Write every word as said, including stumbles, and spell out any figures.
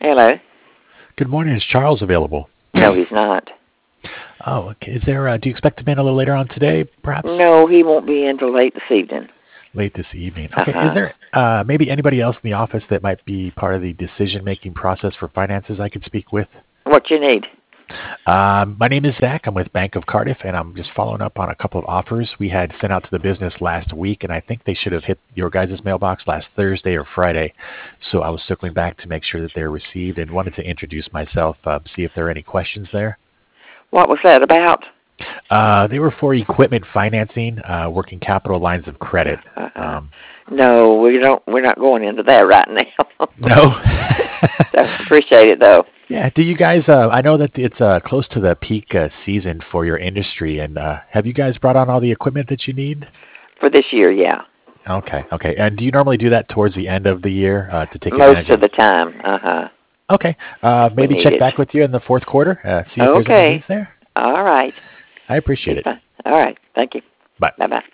Hello. Good morning. Is Charles available? No, he's not. Oh, okay. Is there? Uh, do you expect him in a little later on today, perhaps? No, he won't be in till late this evening. Late this evening. Okay. Is Uh-huh. there uh, maybe anybody else in the office that might be part of the decision-making process for finances I could speak with? What you need? Um, my name is Zach. I'm with Bank of Cardiff, and I'm just following up on a couple of offers we had sent out to the business last week, and I think they should have hit your guys' mailbox last Thursday or Friday. So I was circling back to make sure that they're received and wanted to introduce myself, uh, see if there are any questions there. What was that about? Uh, they were for equipment financing, uh, working capital lines of credit. Uh-huh. Um, No, we don't. We're not going into that right now. no. So, appreciate it though. Yeah. Do you guys? Uh, I know that it's uh, close to the peak uh, season for your industry, and uh, have you guys brought on all the equipment that you need? For this year, yeah. Okay. Okay. And do you normally do that towards the end of the year uh, to take advantage Most of of? the time. Uh-huh. Okay. Uh, We maybe need check it. back with you in the fourth quarter. Uh, see if there's any Okay. needs there. All right. I Be appreciate it. fine. All right. Thank you. Bye. Bye bye.